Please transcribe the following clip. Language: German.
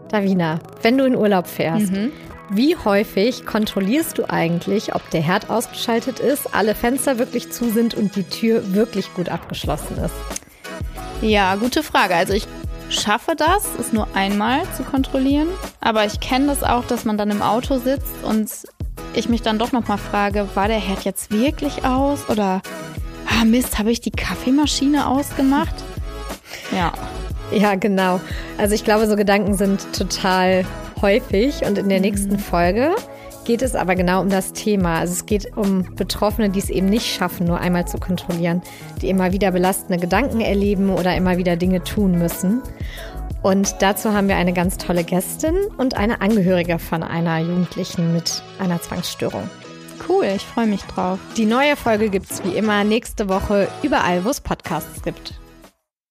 Davina, wenn du in Urlaub fährst, wie häufig kontrollierst du eigentlich, ob der Herd ausgeschaltet ist, alle Fenster wirklich zu sind und die Tür wirklich gut abgeschlossen ist? Ja, gute Frage. Also ich schaffe das, es nur einmal zu kontrollieren. Aber ich kenne das auch, dass man dann im Auto sitzt und ich mich dann doch nochmal frage, war der Herd jetzt wirklich aus? Oder, Mist, habe ich die Kaffeemaschine ausgemacht? Ja, genau. Also ich glaube, so Gedanken sind total häufig und in der nächsten Folge geht es aber genau um das Thema. Also es geht um Betroffene, die es eben nicht schaffen, nur einmal zu kontrollieren, die immer wieder belastende Gedanken erleben oder immer wieder Dinge tun müssen. Und dazu haben wir eine ganz tolle Gästin und eine Angehörige von einer Jugendlichen mit einer Zwangsstörung. Cool, ich freue mich drauf. Die neue Folge gibt's wie immer nächste Woche überall, wo es Podcasts gibt.